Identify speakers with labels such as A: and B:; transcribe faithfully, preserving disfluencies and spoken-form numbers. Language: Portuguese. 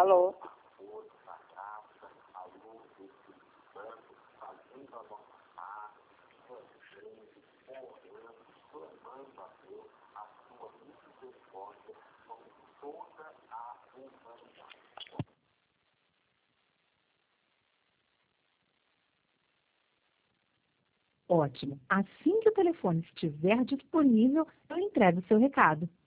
A: Alô?
B: Ótimo. Assim que o telefone estiver disponível, eu entrego o seu recado.